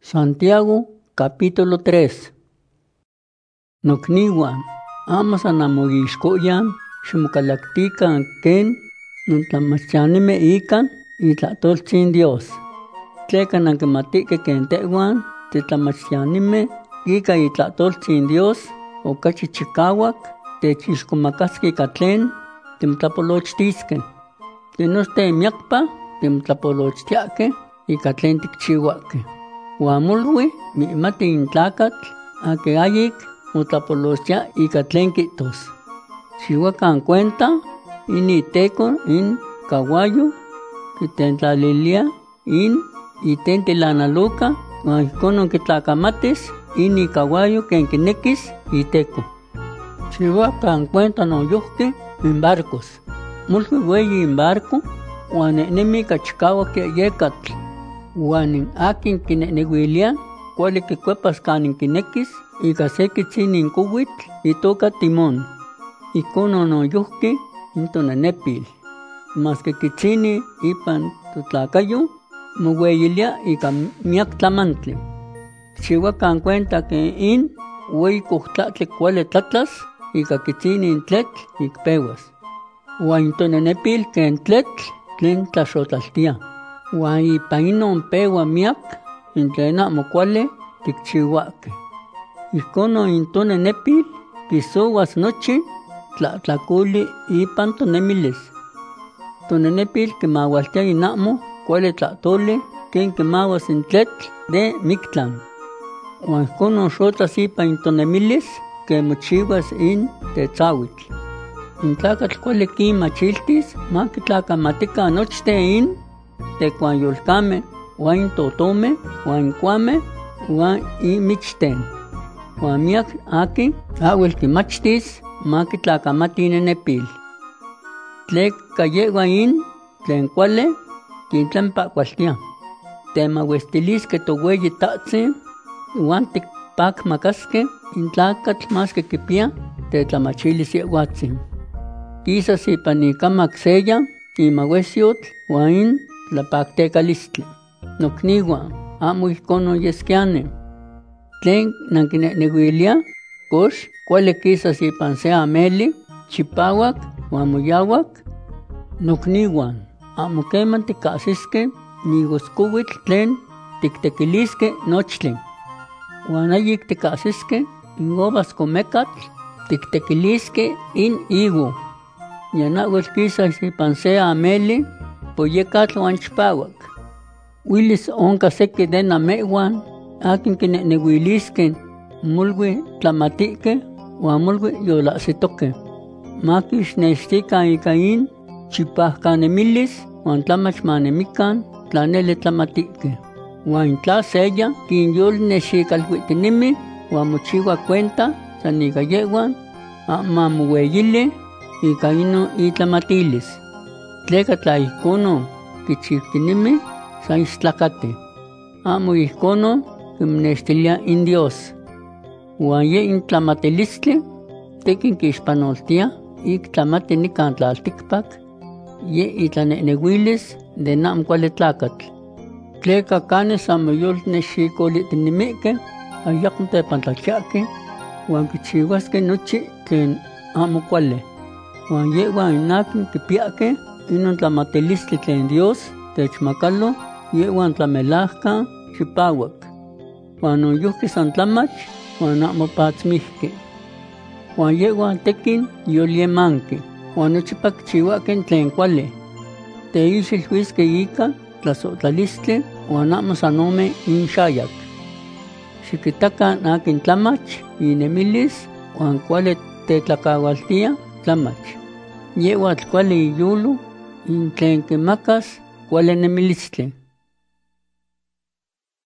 Santiago capítulo 3. Nokniwan, amo sanamoixkoyan, ximokalaktikan ken nontlamachtianimej ikan itlahtoltzin Dios. Tleka nankimatihkej ken tehwan titlamachtianimej ika itlahtoltzin Dios okachi chikawak techixkomakaskej ika tlen timotlapolochtiskej. Tinochtej miakpa timotlapolochtiakej ika tlen tikchiuakej. Uan molui mi'mati in tlakatl akin ayik motlapolochtia ika tlen kihtos. Chiuakan cuenta in iteko in kawayo kitentlaliliya in itentilanaluka uan ijkon kitlakamatis in ikawayo ken kinekis iteko. Chiuakan cuenta noyohki in barcos. Molui ueyi in barco uan nehnemi ika chikawak yekatl. Uan akin kinehnehuilia kuali kikuepas kanin kinekis ika se kitzinin kowitl itoka timón. Ijkon noyohki in tonenepil. Maski kitzini ipan totlakayo moweilia ika miak tlamantli. Chiuakan cuenta ken in ueyi kohtlahtli kuali tlatlas ika kitzinin tletl ikpewas. Uan in tonenepil ken tletl tlen tlaxotlaltia. Uan ipan inon pewa miak in tlen amo kuali tikchiuakej. Ijkon in tonenepil kisouas nochi tlahtlakoli ipan tonemilis. Tonenepil kimaualtia in amo kuali tlahtoli ken kimauas in tletl de miktlan. Uan ijkon xotlas ipan in tonemilis ken mochiuas in tetzawitl. In tlakatl kuali kinmachiltis makitlakamatikan nochtej in tekuanyolkamej uan in totomej uan in kuamej uan in michten. Uan miak akin awel kimachtis makitlakamati inenepil. Tleka yehuan in tlen kuali kintlenpahkualtia. Temauestiliskej toweyi tahtzin uan tikpakmakaskej in tlakatl maski kipia tetlamachilis yehuatzin. Kisas ipan ikamak seya imauesiotl uan in tlapaktekalistli. Nokniwan, amo ijkon oyeskianeh. Tlen nankinehnehuilia, kox kuali kisas ipan se ameli, chipawak uan moyawak. Nokniwan, amo keman tikahsiskej migoskowitl tlen tiktekiliskej nochtli. Uan ayik tikahsiskej in uvas komekatl tiktekiliskej in higo. Yan awel kisas ipan se ameli, poyekatl uan chipawak. Uilis onka seki de namehuan akin kinehnehuiliskej molui tlamatihkej uan molui yolahsitokej. Makixnextikan ika in chipajkanemilis uan tlamach manemikan tla neli tlamatihkej. Uan tla seya kinyolnexikalhuitinimi uan mochiua cuenta san ika yehuan amo moweyili ika inon itlamatilis. Tleka tla ijkonon kichiutinimi san istlakatih. Amo ijkonon kimonextilia in Dios. Uan ye in tlamatilistli tekin kixpanoltia ik tlamati nikan tlaltikpak ye itlanehnehuilis de amo kuali tlakatl. Tleka kanih san moyolnexikolitinimikej ayakmo tepantlachiakej uan kichiuaskej nochi tlen amo kuali. Uan yehuan in akin kipiakej inon tlamatilistli tlen Dios techmakalo yehuan tlamelajkan chipawak. Uan noyohki san tlamach uan amo patzmihki. Uan yehuan tekin yolyemanki uan nochipa kichiuakej tlen kuali. Teixilhuiskej ika tlasohtlalistli uan amo san ome inxayak. Xikitakan akin tlamach inemilis uan kuali tetlakaualtia tlamach. Yehuatl kuali iyolo in tlen kimakas kuali nemilistli.